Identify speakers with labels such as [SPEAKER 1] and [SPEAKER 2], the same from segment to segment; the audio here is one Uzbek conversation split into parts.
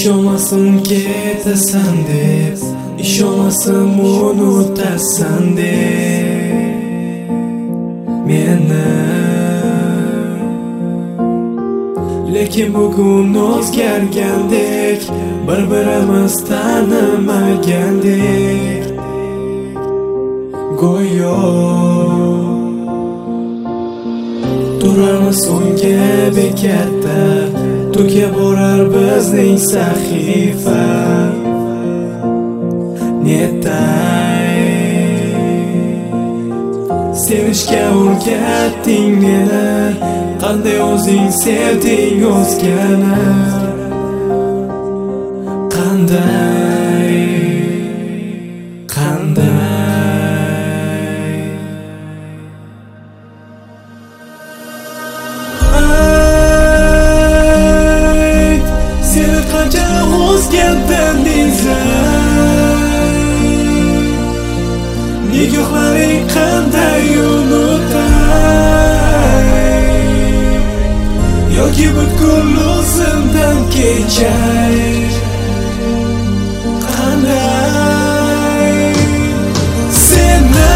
[SPEAKER 1] İşolmasın ketasan deb, İşolmasın unutasan deb meni. Lekin bugun o'zgargandek, bir-birimiz tanimagandek go'yo turamiz so'nggi bekatda, tugab borar bizning sahifa. Netay sevishga o'rgatding meni, qanday o'zing sevding o'zgani, qanday ayt, seni qancha o'zgardim deysan, nigohlaring qanday unutay, yoki butkul o'zimdan kechay, qanday seni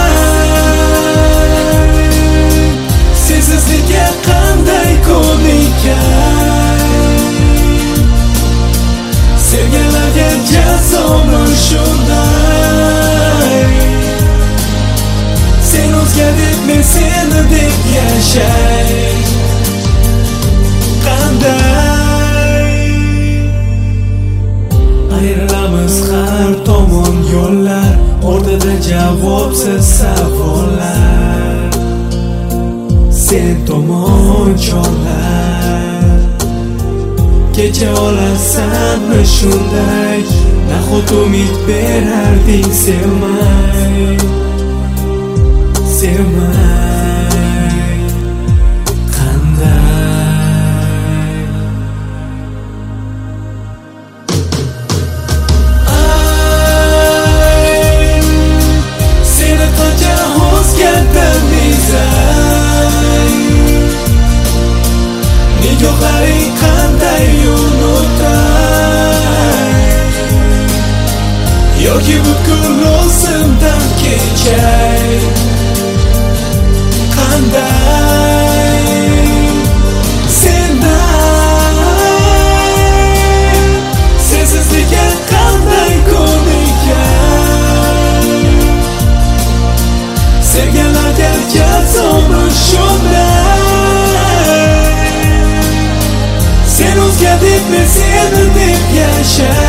[SPEAKER 1] sensizlikka qanday ko'nikay, sevganlarga jazomi shunday, sen o'zgarding men seni deb yashay, ayrilamiz har tomon yo'llar, o'rtada javobsiz savollar, sen tomon chorlar. Kecha olasanmi shunday, nahot umid berarding sevmay, sevmay, qanday ay, seni qancha o'zgardim deysan, nigohlaring qanday unutay, yoki butkul o'zimdan kechay, qanday sendan sensizlikka qanday ko'nikay, sevganlarga jazomi shunday, sen o'zgarding men seni deb yashay.